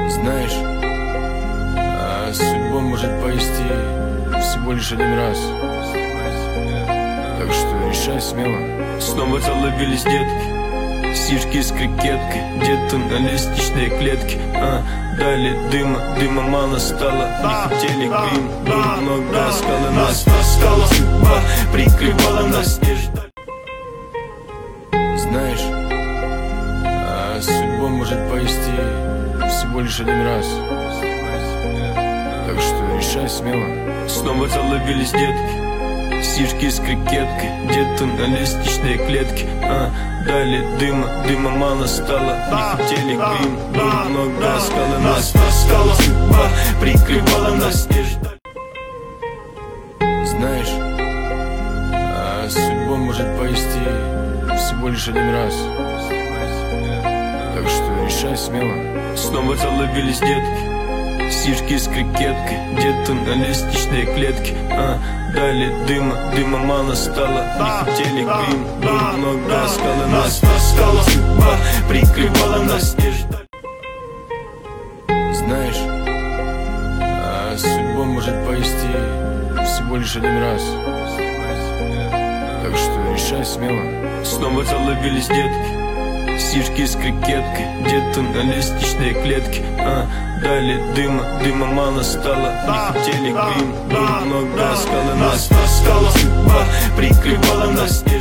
Знаешь, судьба может повести всего лишь один раз. Так что решай смело. Снова заловились детки, сишки с крикеткой, где-то на лестничной клетке. Дали дыма мало стало. Не хотели грим, было много оскала. Нас таскала судьба, прикрывала нас, не ждали. Знаешь, судьба может повести всего лишь один раз. Так что решай смело. Снова заловились детки, сишки с крикеткой, где-то на лестничной клетке. Дали дыма мало стало. Не хотели грим, было много оскала. Нас таскала судьба, прикрывала нас, не ждали. Знаешь, судьба может повести всего лишь один раз. Так что решай смело. Снова заловились детки, сишки с крикеткой, где-то на лестничной клетке. Дали дыма мало стало. Не хотели грим, было много оскала. Нас таскала судьба, прикрывала нас, не ждали. Знаешь, судьба может повести всего лишь один раз. Так что решай смело. Снова заловились детки, сишки с крикеткой, где-то на лестничной клетке. Дали дыма мало стало. Не хотели грим, было много оскала. Нас таскала судьба, прикрывала нас, не